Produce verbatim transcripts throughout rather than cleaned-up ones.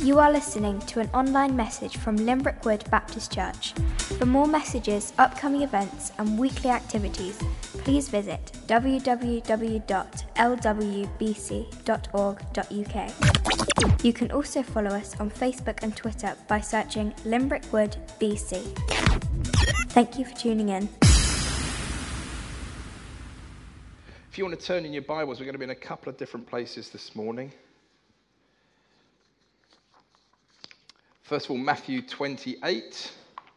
You are listening to an online message from Limbrick Wood Baptist Church. For more messages, upcoming events and weekly activities, please visit w w w dot l w b c dot org dot u k. You can also follow us on Facebook and Twitter by searching Limbrick Wood B C. Thank you for tuning in. If you want to turn in your Bibles, we're going to be in a couple of different places this morning. First of all, Matthew twenty-eight.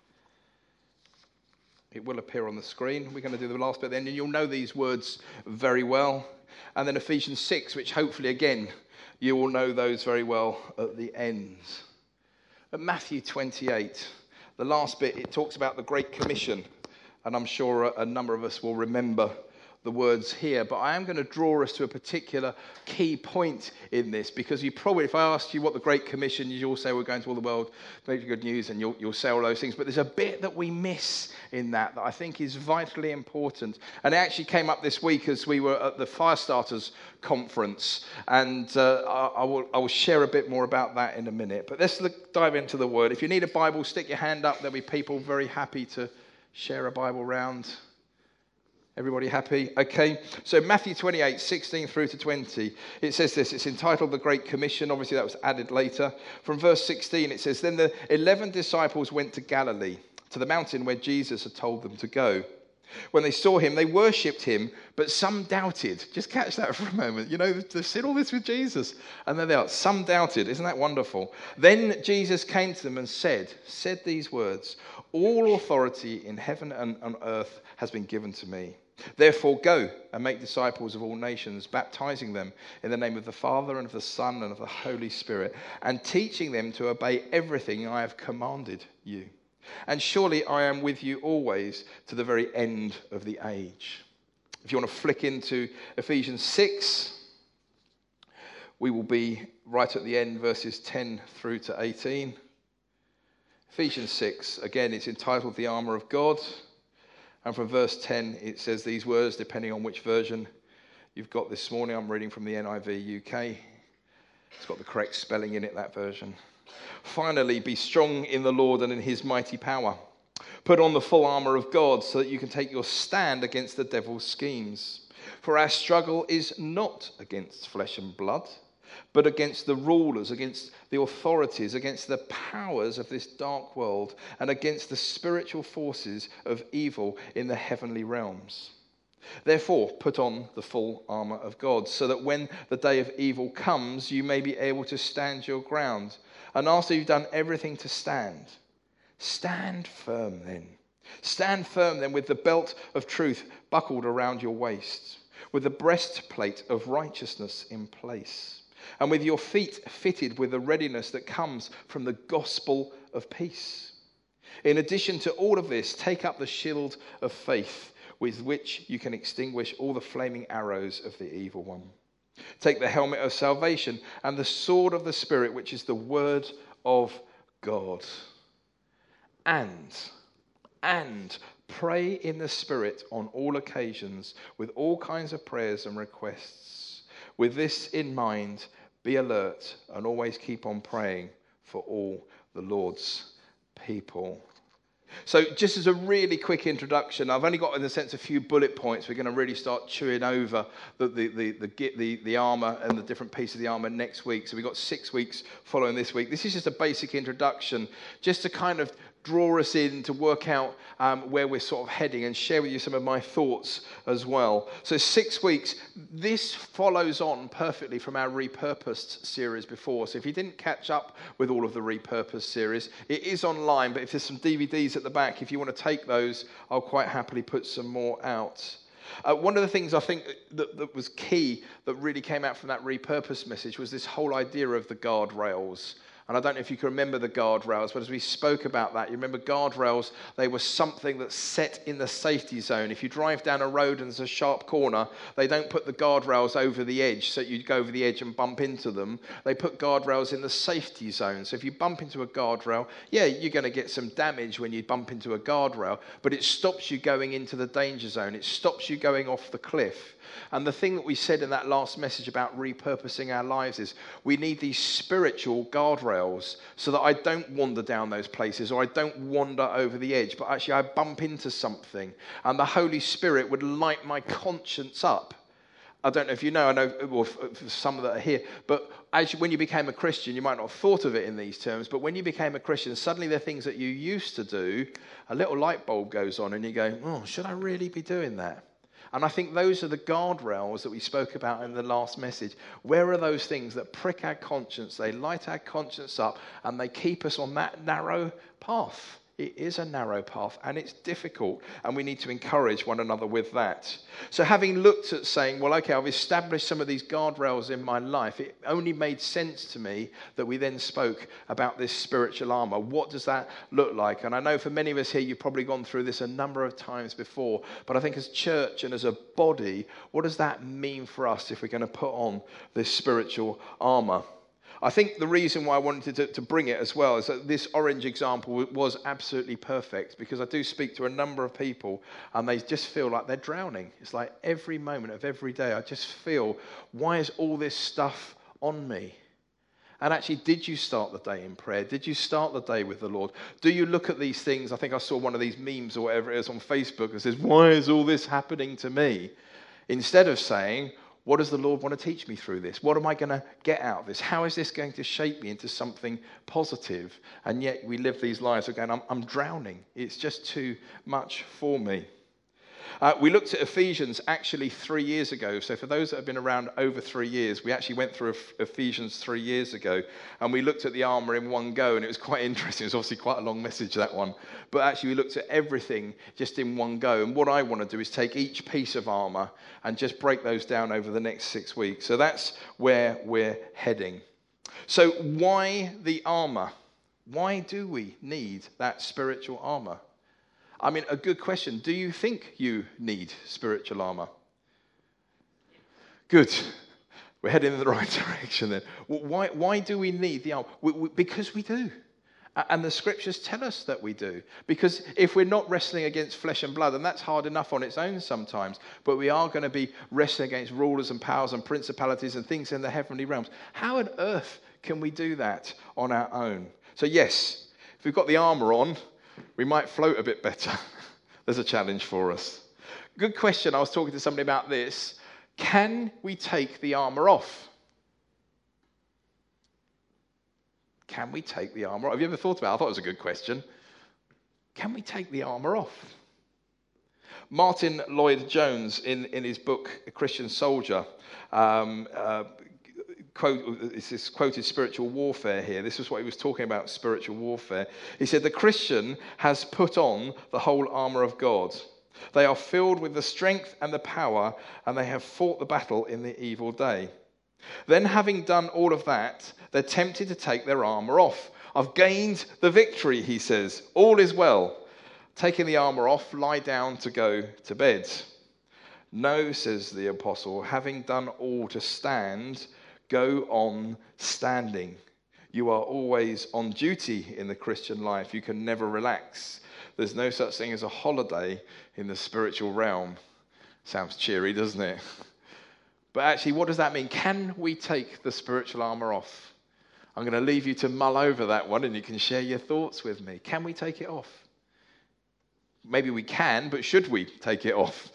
It will appear on the screen. We're going to do the last bit then, and you'll know these words very well. And then Ephesians six, which hopefully, again, you will know those very well at the end. At Matthew twenty-eight, the last bit, it talks about the Great Commission. And I'm sure a number of us will remember the words here, but I am going to draw us to a particular key point in this, because you probably, if I asked you what the Great Commission is, you'll say we're going to all the world, make good news, and you'll, you'll say all those things, but there's a bit that we miss in that that I think is vitally important. And it actually came up this week as we were at the Firestarters conference, and uh, I, I, will, I will share a bit more about that in a minute. But let's look, dive into the Word. If you need a Bible, stick your hand up. There'll be people very happy to share a Bible round. Everybody happy? Okay. So Matthew twenty-eight, sixteen through to twenty, it says this. It's entitled The Great Commission. Obviously, that was added later. From verse sixteen, it says, Then the eleven disciples went to Galilee, to the mountain where Jesus had told them to go. When they saw him, they worshipped him, but some doubted. Just catch that for a moment. You know, they've seen all this with Jesus. And then they are. Some doubted. Isn't that wonderful? Then Jesus came to them and said, said these words, All authority in heaven and on earth has been given to me. Therefore go and make disciples of all nations, baptizing them in the name of the Father and of the Son and of the Holy Spirit, and teaching them to obey everything I have commanded you. And surely I am with you always to the very end of the age. If you want to flick into Ephesians six, we will be right at the end, verses ten through to eighteen. Ephesians six, again, it's entitled The Armour of God. And from verse ten, it says these words, depending on which version you've got this morning. I'm reading from the N I V U K. It's got the correct spelling in it, that version. Finally, be strong in the Lord and in his mighty power. Put on the full armour of God so that you can take your stand against the devil's schemes. For our struggle is not against flesh and blood, but against the rulers, against the authorities, against the powers of this dark world, and against the spiritual forces of evil in the heavenly realms. Therefore, put on the full armour of God, so that when the day of evil comes, you may be able to stand your ground. And after you've done everything to stand, stand firm then. Stand firm then with the belt of truth buckled around your waist, with the breastplate of righteousness in place, and with your feet fitted with the readiness that comes from the gospel of peace. In addition to all of this, take up the shield of faith with which you can extinguish all the flaming arrows of the evil one. Take the helmet of salvation and the sword of the Spirit, which is the word of God. And, and pray in the Spirit on all occasions with all kinds of prayers and requests. With this in mind, be alert and always keep on praying for all the Lord's people. So just as a really quick introduction, I've only got, in a sense, a few bullet points. We're going to really start chewing over the the the the, the, the armour and the different pieces of the armour next week. So we've got six weeks following this week. This is just a basic introduction, just to kind of draw us in to work out um, where we're sort of heading and share with you some of my thoughts as well. So six weeks, this follows on perfectly from our Repurposed series before. So if you didn't catch up with all of the Repurposed series, it is online, but if there's some D V Ds at the back, if you want to take those, I'll quite happily put some more out. Uh, one of the things I think that, that was key that really came out from that Repurposed message was this whole idea of the guardrails. And I don't know if you can remember the guardrails, but as we spoke about that, you remember guardrails, they were something that's set in the safety zone. If you drive down a road and there's a sharp corner, they don't put the guardrails over the edge so you go over the edge and bump into them. They put guardrails in the safety zone. So if you bump into a guardrail, yeah, you're going to get some damage when you bump into a guardrail, but it stops you going into the danger zone. It stops you going off the cliff. And the thing that we said in that last message about repurposing our lives is we need these spiritual guardrails guardrails so that I don't wander down those places or I don't wander over the edge, but actually I bump into something and the Holy Spirit would light my conscience up. I don't know if you know, I know well, for some that are here, but as you, when you became a Christian, you might not have thought of it in these terms, but when you became a Christian, suddenly the things that you used to do, a little light bulb goes on and you go, oh, should I really be doing that? And I think those are the guardrails that we spoke about in the last message. Where are those things that prick our conscience, they light our conscience up, and they keep us on that narrow path? It is a narrow path, and it's difficult, and we need to encourage one another with that. So having looked at saying, well, okay, I've established some of these guardrails in my life, it only made sense to me that we then spoke about this spiritual armor. What does that look like? And I know for many of us here, you've probably gone through this a number of times before, but I think as church and as a body, what does that mean for us if we're going to put on this spiritual armor? I think the reason why I wanted to, to bring it as well is that this orange example was absolutely perfect, because I do speak to a number of people and they just feel like they're drowning. It's like every moment of every day, I just feel, why is all this stuff on me? And actually, did you start the day in prayer? Did you start the day with the Lord? Do you look at these things? I think I saw one of these memes or whatever it is on Facebook that says, why is all this happening to me? Instead of saying, what does the Lord want to teach me through this? What am I going to get out of this? How is this going to shape me into something positive? And yet we live these lives of going, I'm, I'm drowning. It's just too much for me. Uh, we looked at Ephesians actually three years ago. So for those that have been around over three years, we actually went through Ephesians three years ago. And we looked at the armour in one go. And it was quite interesting. It was obviously quite a long message, that one. But actually we looked at everything just in one go. And what I want to do is take each piece of armour and just break those down over the next six weeks. So that's where we're heading. So why the armour? Why do we need that spiritual armour? I mean, a good question. Do you think you need spiritual armor? Good. We're heading in the right direction then. Why, why do we need the armor? We, we, because we do. And the scriptures tell us that we do. Because if we're not wrestling against flesh and blood, and that's hard enough on its own sometimes, but we are going to be wrestling against rulers and powers and principalities and things in the heavenly realms. How on earth can we do that on our own? So yes, if we've got the armor on, we might float a bit better. There's a challenge for us. Good question. I was talking to somebody about this. Can we take the armour off? Can we take the armour off? Have you ever thought about it? I thought it was a good question. Can we take the armour off? Martin Lloyd-Jones, in, in his book, A Christian Soldier, um, uh, Quote, it's this quoted spiritual warfare here. This is what he was talking about, spiritual warfare. He said, the Christian has put on the whole armour of God. They are filled with the strength and the power, and they have fought the battle in the evil day. Then, having done all of that, they're tempted to take their armour off. I've gained the victory, he says. All is well. Taking the armour off, lie down to go to bed. No, says the apostle, having done all to stand, go on standing. You are always on duty in the Christian life. You can never relax. There's no such thing as a holiday in the spiritual realm. Sounds cheery, doesn't it? But actually, what does that mean? Can we take the spiritual armour off? I'm going to leave you to mull over that one, and you can share your thoughts with me. Can we take it off? Maybe we can, but should we take it off?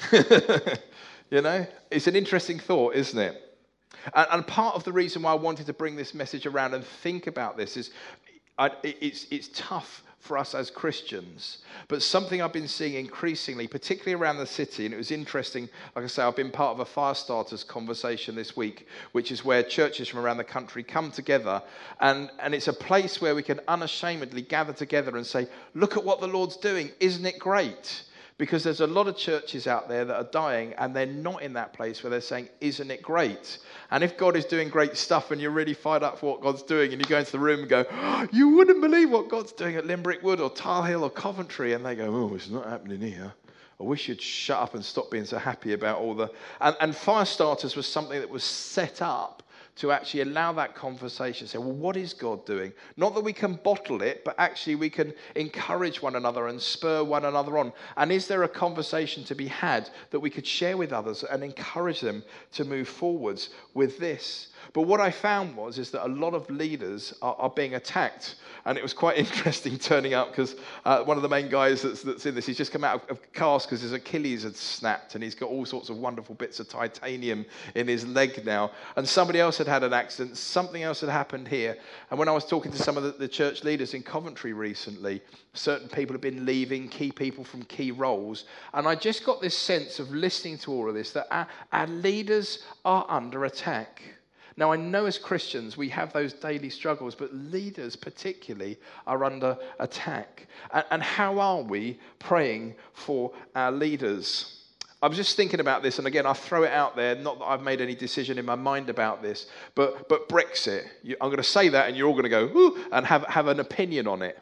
You know, it's an interesting thought, isn't it? And, and part of the reason why I wanted to bring this message around and think about this is I, it's, it's tough for us as Christians, but something I've been seeing increasingly, particularly around the city, and it was interesting, like I say, I've been part of a fire starters conversation this week, which is where churches from around the country come together, and, and it's a place where we can unashamedly gather together and say, look at what the Lord's doing, isn't it great? Because there's a lot of churches out there that are dying, and they're not in that place where they're saying, isn't it great? And if God is doing great stuff and you're really fired up for what God's doing, and you go into the room and go, oh, you wouldn't believe what God's doing at Limbrick Wood or Tile Hill or Coventry, and they go, oh, it's not happening here. I wish you'd shut up and stop being so happy about all the... And, and fire starters was something that was set up to actually allow that conversation, say, well, what is God doing? Not that we can bottle it, but actually we can encourage one another and spur one another on. And is there a conversation to be had that we could share with others and encourage them to move forwards with this? But what I found was is that a lot of leaders are, are being attacked. And it was quite interesting turning up because uh, one of the main guys that's, that's in this, he's just come out of, of cast because his Achilles had snapped and he's got all sorts of wonderful bits of titanium in his leg now. And somebody else had had an accident. Something else had happened here. And when I was talking to some of the, the church leaders in Coventry recently, certain people have been leaving, key people from key roles. And I just got this sense of listening to all of this, that our, our leaders are under attack. Now, I know as Christians we have those daily struggles, but leaders particularly are under attack. And, and how are we praying for our leaders? I was just thinking about this, and again, I'll throw it out there, not that I've made any decision in my mind about this, but, but Brexit. You, I'm going to say that, and you're all going to go, ooh, and have, have an opinion on it.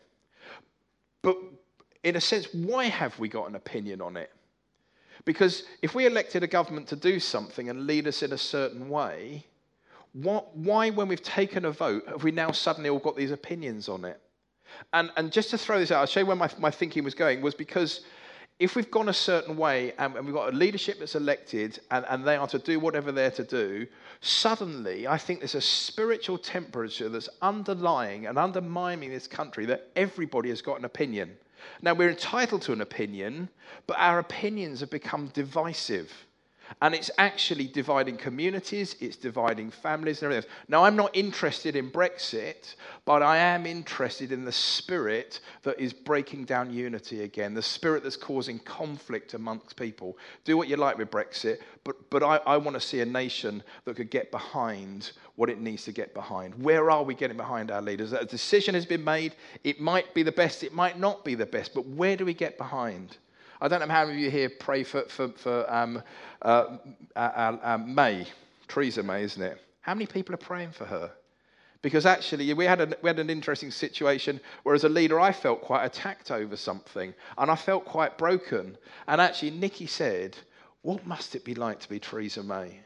But in a sense, why have we got an opinion on it? Because if we elected a government to do something and lead us in a certain way, What, why, when we've taken a vote, have we now suddenly all got these opinions on it? And, and just to throw this out, I'll show you where my, my thinking was going, was because if we've gone a certain way and, and we've got a leadership that's elected and, and they are to do whatever they're to do, suddenly I think there's a spiritual temperature that's underlying and undermining this country that everybody has got an opinion. Now, we're entitled to an opinion, but our opinions have become divisive. And it's actually dividing communities, it's dividing families and everything else. Now, I'm not interested in Brexit, but I am interested in the spirit that is breaking down unity again, the spirit that's causing conflict amongst people. Do what you like with Brexit, but, but I, I want to see a nation that could get behind what it needs to get behind. Where are we getting behind our leaders? A decision has been made. It might be the best, it might not be the best, but where do we get behind? I don't know how many of you here pray for, for, for um, uh, uh, uh, May, Theresa May, isn't it? How many people are praying for her? Because actually, we had, a, we had an interesting situation where as a leader, I felt quite attacked over something, and I felt quite broken. And actually, Nikki said, what must it be like to be Theresa May?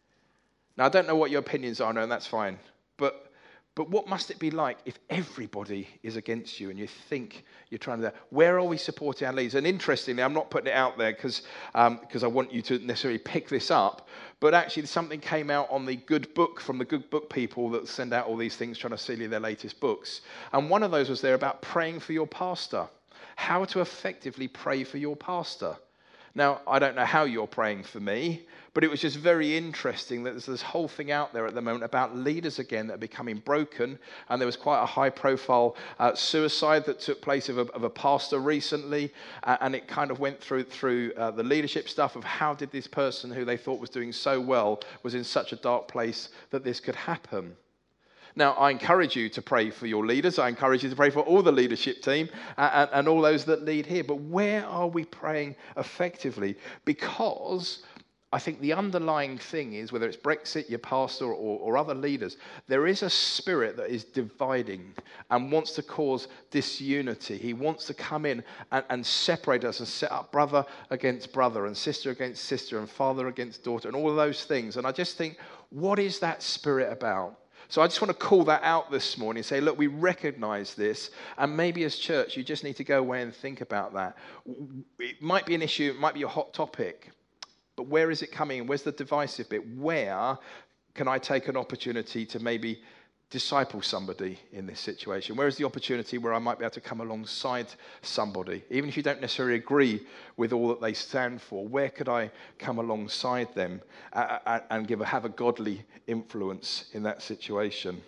Now, I don't know what your opinions are, no, and that's fine. But But what must it be like if everybody is against you and you think you're trying to... Where are we supporting our leaders? And interestingly, I'm not putting it out there because um, because I want you to necessarily pick this up, but actually something came out on the Good Book from the Good Book people that send out all these things trying to sell you their latest books. And one of those was there about praying for your pastor. How to effectively pray for your pastor. Now, I don't know how you're praying for me, but it was just very interesting that there's this whole thing out there at the moment about leaders again that are becoming broken. And there was quite a high-profile uh, suicide that took place of a, of a pastor recently. Uh, and it kind of went through through uh, the leadership stuff of how did this person who they thought was doing so well was in such a dark place that this could happen. Now, I encourage you to pray for your leaders. I encourage you to pray for all the leadership team and, and all those that lead here. But where are we praying effectively? Because I think the underlying thing is, whether it's Brexit, your pastor, or, or other leaders, there is a spirit that is dividing and wants to cause disunity. He wants to come in and, and separate us and set up brother against brother and sister against sister and father against daughter and all of those things. And I just think, what is that spirit about? So I just want to call that out this morning and say, look, we recognize this, and maybe as church, you just need to go away and think about that. It might be an issue, it might be a hot topic, but where is it coming? Where's the divisive bit? Where can I take an opportunity to maybe disciple somebody in this situation? Where is the opportunity where I might be able to come alongside somebody? Even if you don't necessarily agree with all that they stand for, where could I come alongside them and give a, have a godly influence in that situation?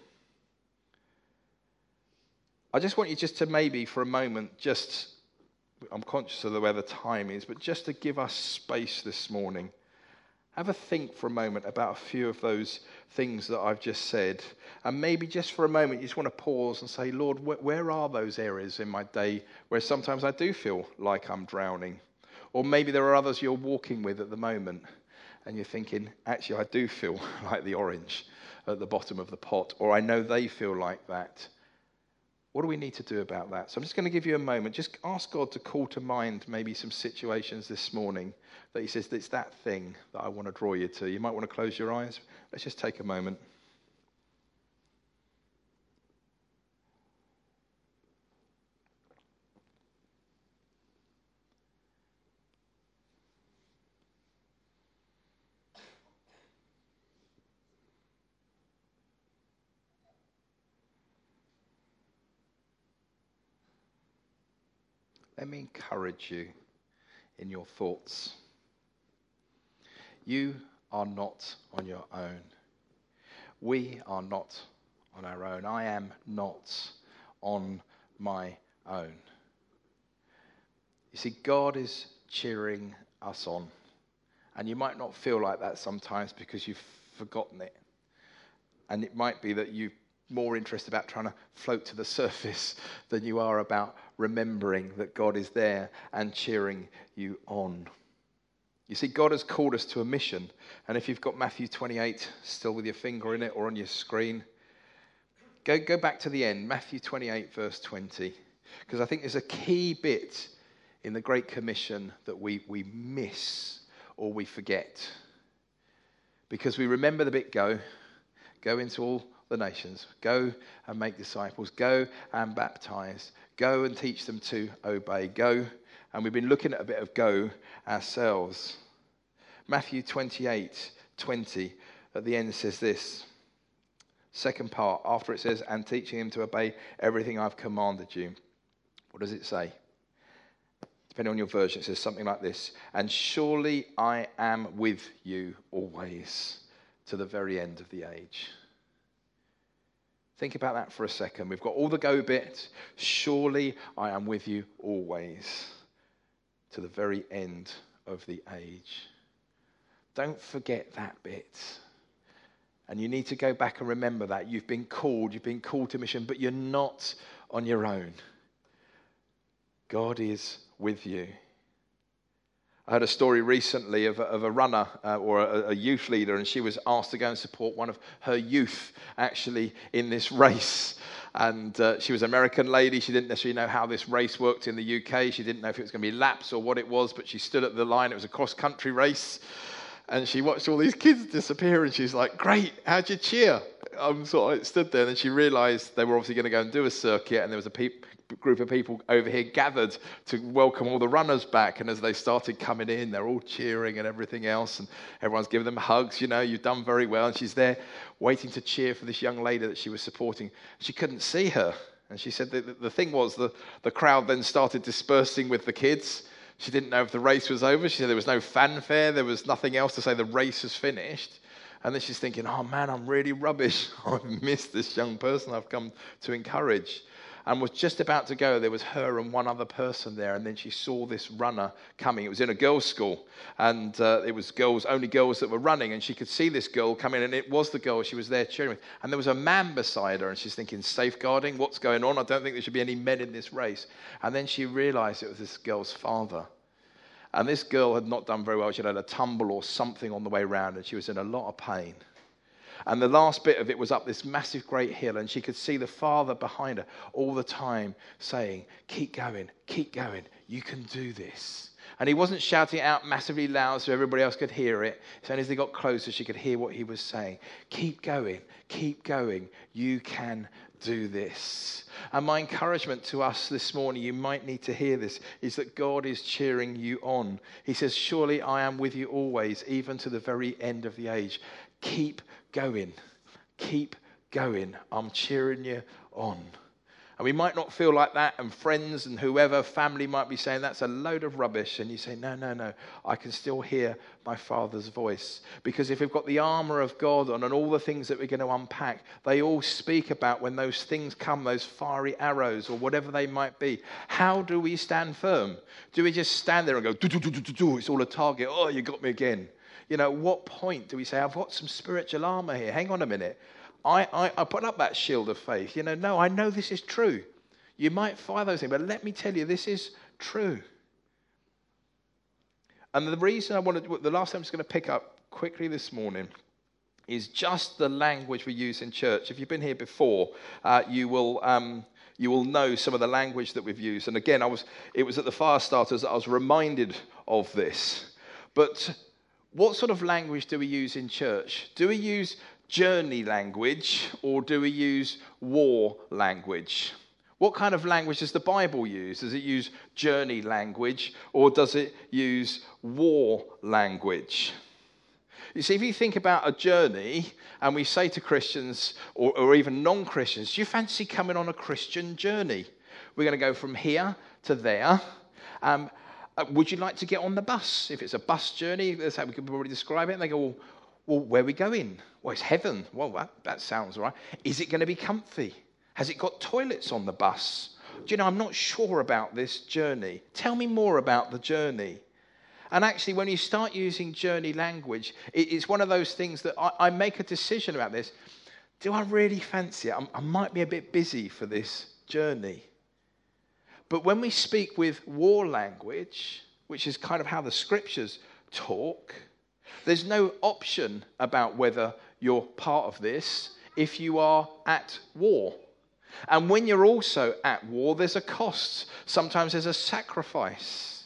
I just want you just to maybe for a moment just, I'm conscious of the way the time is, but just to give us space this morning. Have a think for a moment about a few of those things that I've just said. And maybe just for a moment, you just want to pause and say, Lord, wh- where are those areas in my day where sometimes I do feel like I'm drowning? Or maybe there are others you're walking with at the moment and you're thinking, actually, I do feel like the orange at the bottom of the pot, or I know they feel like that. What do we need to do about that? So I'm just going to give you a moment. Just ask God to call to mind maybe some situations this morning that he says, it's that thing that I want to draw you to. You might want to close your eyes. Let's just take a moment. let me encourage you in your thoughts. You are not on your own. We are not on our own. I am not on my own. You see, God is cheering us on. And you might not feel like that sometimes because you've forgotten it. And it might be that you're more interested about trying to float to the surface than you are about remembering that God is there and cheering you on. You see, God has called us to a mission. And if you've got Matthew twenty-eight still with your finger in it or on your screen, go, go back to the end, Matthew twenty-eight, verse twenty. Because I think there's a key bit in the Great Commission that we, we miss or we forget. Because we remember the bit go, go into all the nations, go and make disciples, go and baptize, go and teach them to obey, go. And we've been looking at a bit of go ourselves. Matthew twenty-eight, twenty at the end says this. Second part, after it says, and teaching him to obey everything I've commanded you. What does it say? Depending on your version, it says something like this. And surely I am with you always to the very end of the age. Think about that for a second. We've got all the go bit. Surely I am with you always to the very end of the age. Don't forget that bit. And you need to go back and remember that. You've been called, you've been called to mission, but you're not on your own. God is with you. I heard a story recently of a, of a runner uh, or a, a youth leader, and she was asked to go and support one of her youth actually in this race. And uh, she was an American lady. She didn't necessarily know how this race worked in the U K. She didn't know if it was going to be laps or what it was, but she stood at the line. It was a cross-country race. And she watched all these kids disappear, and she's like, great, how'd you cheer? I'm sort of stood there, and then she realised they were obviously going to go and do a circuit, and there was a pe- group of people over here gathered to welcome all the runners back. And as they started coming in, they're all cheering and everything else, and everyone's giving them hugs. You know, you've done very well. And she's there waiting to cheer for this young lady that she was supporting. She couldn't see her. And she said that the thing was the, the crowd then started dispersing with the kids. She didn't know if the race was over. She said there was no fanfare. There was nothing else to say the race was finished. And then she's thinking, oh man, I'm really rubbish. I've missed this young person I've come to encourage. And was just about to go. There was her and one other person there. And then she saw this runner coming. It was in a girls' school. And uh, it was girls, only girls that were running. And she could see this girl coming. And it was the girl she was there cheering with. And there was a man beside her. And she's thinking, safeguarding, what's going on? I don't think there should be any men in this race. And then she realized it was this girl's father. And this girl had not done very well. She had had a tumble or something on the way round. And she was in a lot of pain. And the last bit of it was up this massive great hill, and she could see the father behind her all the time saying, keep going, keep going, you can do this. And he wasn't shouting it out massively loud so everybody else could hear it. So as they got closer, she could hear what he was saying. Keep going, keep going, you can do this. And my encouragement to us this morning, you might need to hear this, is that God is cheering you on. He says, surely I am with you always, even to the very end of the age. Keep going. Keep going. I'm cheering you on. And we might not feel like that, and friends and whoever, family might be saying that's a load of rubbish. And you say, no, no, no, I can still hear my Father's voice. Because if we've got the armour of God on and all the things that we're going to unpack, they all speak about when those things come, those fiery arrows or whatever they might be. How do we stand firm? Do we just stand there and go, do, do, do, do, do, do, it's all a target, oh, you got me again? You know, at what point do we say, I've got some spiritual armour here, hang on a minute. I, I, I put up that shield of faith. You know, no, I know this is true. You might fire those things, but let me tell you, this is true. And the reason I wanted, the last thing I'm just going to pick up quickly this morning is just the language we use in church. If you've been here before, uh, you will um, you will know some of the language that we've used. And again, I was it was at the fire starters that I was reminded of this. But what sort of language do we use in church? Do we use journey language, or do we use war language? What kind of language does the Bible use? Does it use journey language, or does it use war language? You see, if you think about a journey, and we say to Christians, or, or even non-Christians, do you fancy coming on a Christian journey? We're going to go from here to there. Um, uh, would you like to get on the bus? If it's a bus journey, that's how we could probably describe it. And they go, well, well, where are we going? Well, it's heaven. Well, that, that sounds right. Is it going to be comfy? Has it got toilets on the bus? Do you know, I'm not sure about this journey. Tell me more about the journey. And actually, when you start using journey language, it, it's one of those things that I, I make a decision about this. Do I really fancy it? I'm, I might be a bit busy for this journey. But when we speak with war language, which is kind of how the scriptures talk, there's no option about whether you're part of this if you are at war. And when you're also at war, there's a cost. Sometimes there's a sacrifice.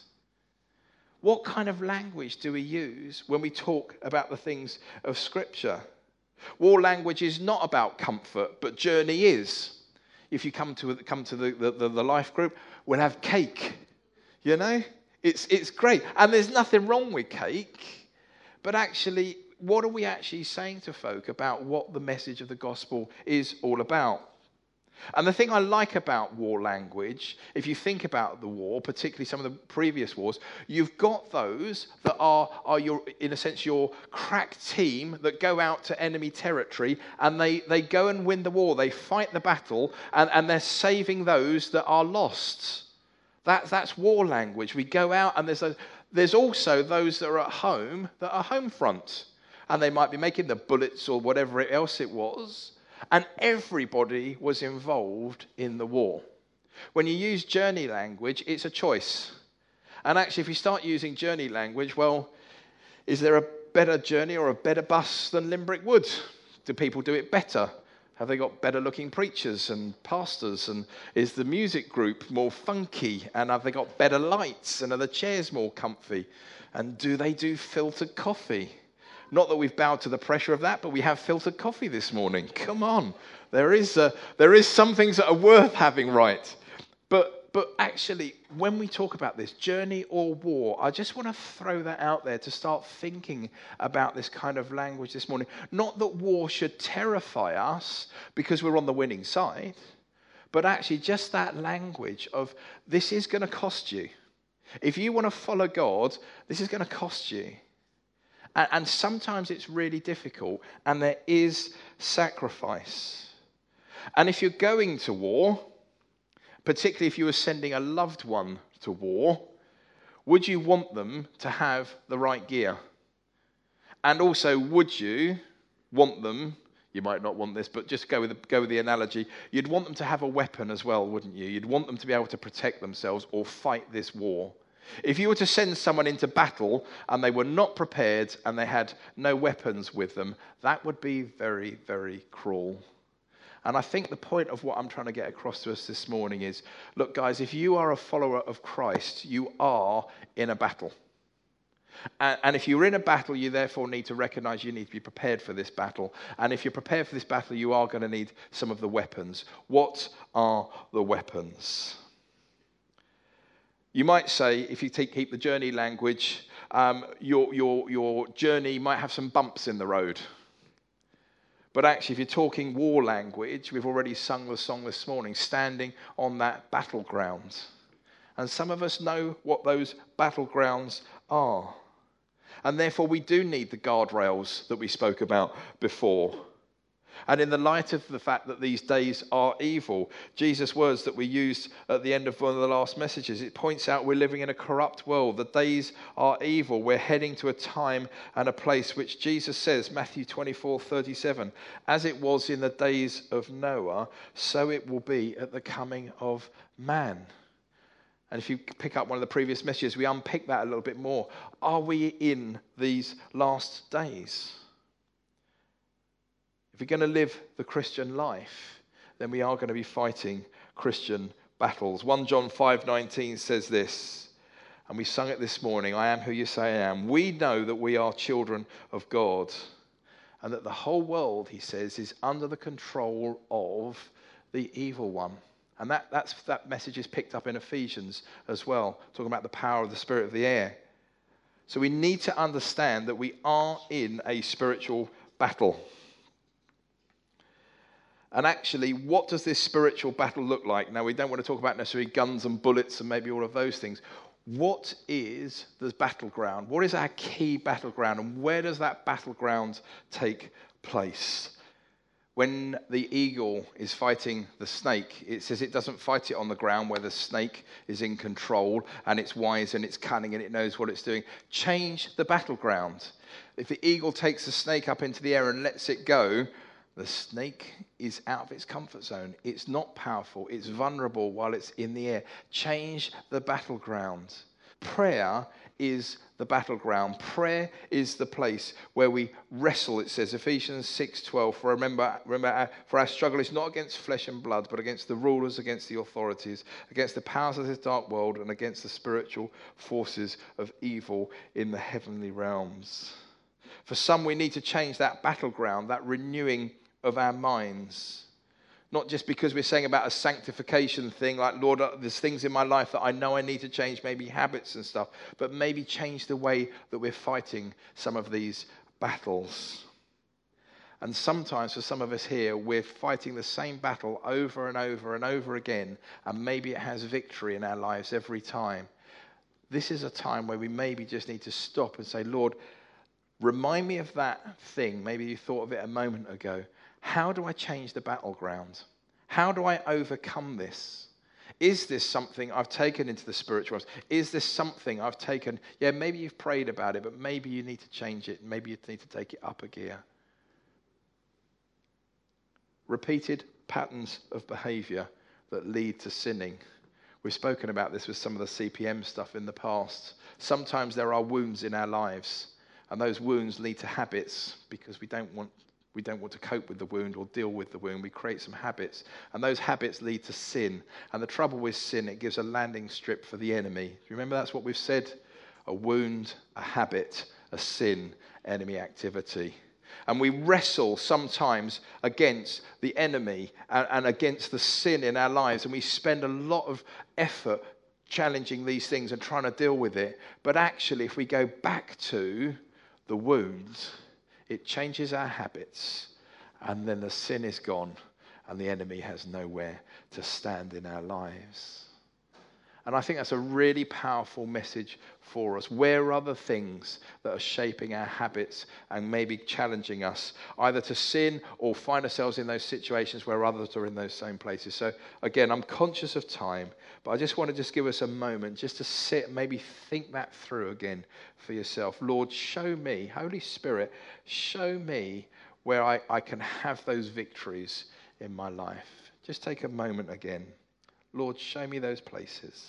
What kind of language do we use when we talk about the things of Scripture? War language is not about comfort, but journey is. If you come to come to the, the, the life group, we'll have cake. You know? It's, it's great. And there's nothing wrong with cake. But actually, what are we actually saying to folk about what the message of the gospel is all about? And the thing I like about war language, if you think about the war, particularly some of the previous wars, you've got those that are, are your, in a sense, your crack team that go out to enemy territory and they, they go and win the war. They fight the battle and, and they're saving those that are lost. That, that's war language. We go out and there's, a, there's also those that are at home that are home front. And they might be making the bullets or whatever else it was. And everybody was involved in the war. When you use journey language, it's a choice. And actually, if you start using journey language, well, is there a better journey or a better bus than Limbrick Wood? Do people do it better? Have they got better looking preachers and pastors? And is the music group more funky? And have they got better lights? And are the chairs more comfy? And do they do filtered coffee? Not that we've bowed to the pressure of that, but we have filtered coffee this morning. Come on. There is a, there is some things that are worth having right. But, but actually, when we talk about this, journey or war, I just want to throw that out there to start thinking about this kind of language this morning. Not that war should terrify us because we're on the winning side, but actually just that language of this is going to cost you. If you want to follow God, this is going to cost you. And sometimes it's really difficult, and there is sacrifice. And if you're going to war, particularly if you were sending a loved one to war, would you want them to have the right gear? And also, would you want them, you might not want this, but just go with the, go with the analogy, you'd want them to have a weapon as well, wouldn't you? You'd want them to be able to protect themselves or fight this war. If you were to send someone into battle and they were not prepared and they had no weapons with them, that would be very, very cruel. And I think the point of what I'm trying to get across to us this morning is, look, guys, if you are a follower of Christ, you are in a battle. And, and if you're in a battle, you therefore need to recognize you need to be prepared for this battle. And if you're prepared for this battle, you are going to need some of the weapons. What are the weapons? You might say, if you take, keep the journey language, um, your, your, your journey might have some bumps in the road. But actually, if you're talking war language, we've already sung the song this morning, standing on that battleground. And some of us know what those battlegrounds are. And therefore, we do need the guardrails that we spoke about before. And in the light of the fact that these days are evil, Jesus' words that we used at the end of one of the last messages, it points out we're living in a corrupt world. The days are evil. We're heading to a time and a place which Jesus says, Matthew twenty-four thirty-seven, as it was in the days of Noah, so it will be at the coming of man. And if you pick up one of the previous messages, we unpick that a little bit more. Are we in these last days? If we're going to live the Christian life, then we are going to be fighting Christian battles. First John five nineteen says this, and we sung it this morning, I am who you say I am. We know that we are children of God, and that the whole world, he says, is under the control of the evil one. And that, that's, that message is picked up in Ephesians as well, talking about the power of the spirit of the air. So we need to understand that we are in a spiritual battle. And actually, what does this spiritual battle look like? Now, we don't want to talk about necessarily guns and bullets and maybe all of those things. What is the battleground? What is our key battleground? And where does that battleground take place? When the eagle is fighting the snake, it says it doesn't fight it on the ground where the snake is in control and it's wise and it's cunning and it knows what it's doing. Change the battleground. If the eagle takes the snake up into the air and lets it go, the snake is out of its comfort zone. It's not powerful. It's vulnerable while it's in the air. Change the battleground. Prayer is the battleground. Prayer is the place where we wrestle. It says Ephesians six twelve. For remember, remember, our, for our struggle is not against flesh and blood, but against the rulers, against the authorities, against the powers of this dark world, and against the spiritual forces of evil in the heavenly realms. For some, we need to change that battleground, that renewing of our minds. Not just because we're saying about a sanctification thing, like, Lord, there's things in my life that I know I need to change, maybe habits and stuff, but maybe change the way that we're fighting some of these battles. And sometimes for some of us here, we're fighting the same battle over and over and over again, and maybe it has victory in our lives every time. This is a time where we maybe just need to stop and say, Lord, remind me of that thing. Maybe you thought of it a moment ago. How do I change the battleground? How do I overcome this? Is this something I've taken into the spiritual realms? Is this something I've taken? Yeah, maybe you've prayed about it, but maybe you need to change it. Maybe you need to take it up a gear. Repeated patterns of behavior that lead to sinning. We've spoken about this with some of the C P M stuff in the past. Sometimes there are wounds in our lives, and those wounds lead to habits because we don't want We don't want to cope with the wound or deal with the wound. We create some habits, and those habits lead to sin. And the trouble with sin, it gives a landing strip for the enemy. Do you remember that's what we've said? A wound, a habit, a sin, enemy activity. And we wrestle sometimes against the enemy and, and against the sin in our lives, and we spend a lot of effort challenging these things and trying to deal with it. But actually, if we go back to the wound, it changes our habits, and then the sin is gone, and the enemy has nowhere to stand in our lives. And I think that's a really powerful message for us. Where are the things that are shaping our habits and maybe challenging us either to sin or find ourselves in those situations where others are in those same places? So again, I'm conscious of time, but I just want to just give us a moment just to sit and maybe think that through again for yourself. Lord, show me, Holy Spirit, show me where I, I can have those victories in my life. Just take a moment again. Lord, show me those places.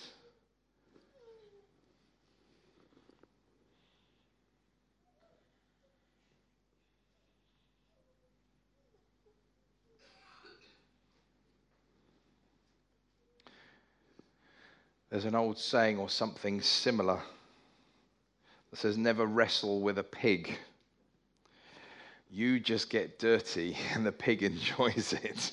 There's an old saying or something similar that says, never wrestle with a pig. You just get dirty and the pig enjoys it.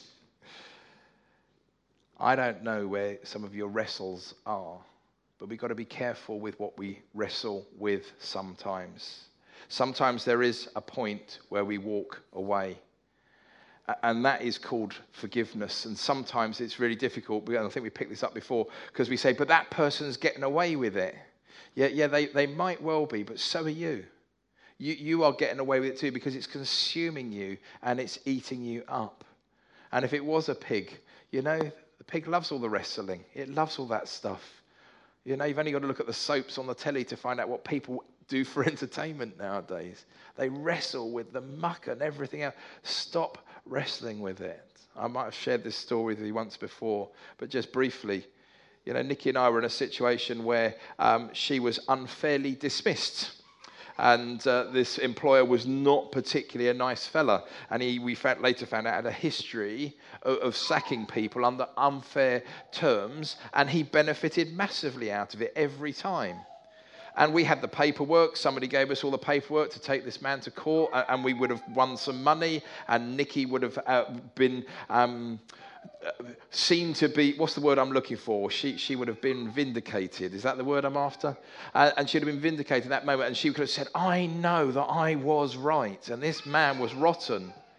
I don't know where some of your wrestles are, but we've got to be careful with what we wrestle with sometimes. Sometimes there is a point where we walk away, and that is called forgiveness. And sometimes it's really difficult, and I think we picked this up before, because we say, but that person's getting away with it. Yeah, yeah, they, they might well be, but so are you. You. You are getting away with it too, because it's consuming you and it's eating you up. And if it was a pig, you know, the pig loves all the wrestling. It loves all that stuff. You know, you've only got to look at the soaps on the telly to find out what people do for entertainment nowadays. They wrestle with the muck and everything else. Stop wrestling with it. I might have shared this story with you once before, but just briefly, you know, Nikki and I were in a situation where um, she was unfairly dismissed. And uh, this employer was not particularly a nice fella. And he, we found, later found out, had a history of, of sacking people under unfair terms. And he benefited massively out of it every time. And we had the paperwork. Somebody gave us all the paperwork to take this man to court. And we would have won some money. And Nikki would have uh, been... Um, seen to be, what's the word I'm looking for? She she would have been vindicated. Is that the word I'm after? Uh, and she'd have been vindicated in that moment. And she could have said, I know that I was right. And this man was rotten.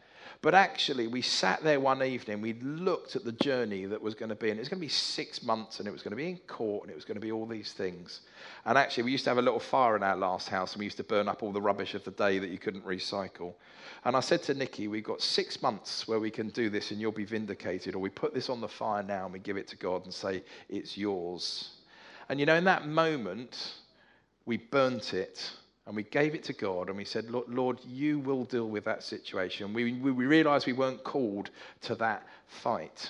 But actually, we sat there one evening, we looked at the journey that was going to be, and it was going to be six months, and it was going to be in court, and it was going to be all these things. And actually, we used to have a little fire in our last house, and we used to burn up all the rubbish of the day that you couldn't recycle. And I said to Nikki, we've got six months where we can do this, and you'll be vindicated, or we put this on the fire now, and we give it to God and say, it's yours. And you know, in that moment, we burnt it. And we gave it to God, and we said, Lord, Lord, you will deal with that situation. We, we, we realized we weren't called to that fight.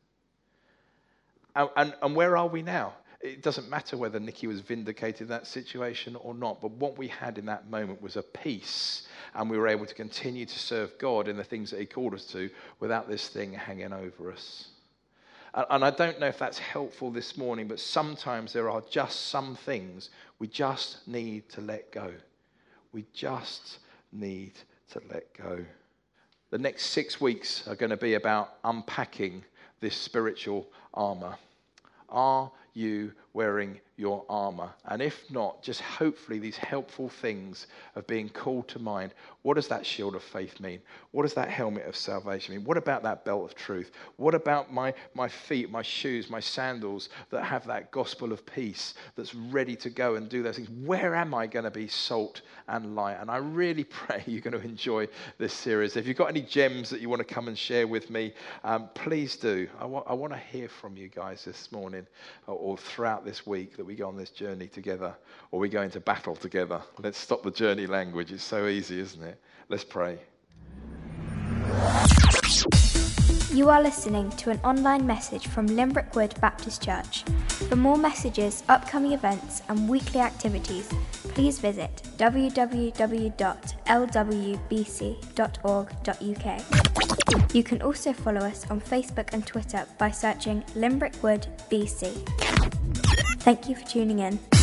And, and, and where are we now? It doesn't matter whether Nikki was vindicated in that situation or not, but what we had in that moment was a peace, and we were able to continue to serve God in the things that he called us to without this thing hanging over us. And I don't know if that's helpful this morning, but sometimes there are just some things we just need to let go. We just need to let go. The next six weeks are going to be about unpacking this spiritual armor. Are you wearing your armor? And if not, just hopefully these helpful things of being called to mind. What does that shield of faith mean? What does that helmet of salvation mean? What about that belt of truth? What about my, my feet, my shoes, my sandals that have that gospel of peace that's ready to go and do those things? Where am I going to be salt and light? And I really pray you're going to enjoy this series. If you've got any gems that you want to come and share with me, um, please do. I, wa- I want to hear from you guys this morning or, or throughout this week that we go on this journey together, or we go into battle together. Let's stop the journey language. It's so easy, isn't it? Let's pray. You are listening to an online message from Limbrick Wood Baptist Church. For more messages, upcoming events and weekly activities, please visit w w w dot l w b c dot org dot u k. You can also follow us on Facebook and Twitter by searching Limbrick Wood B C. Thank you for tuning in.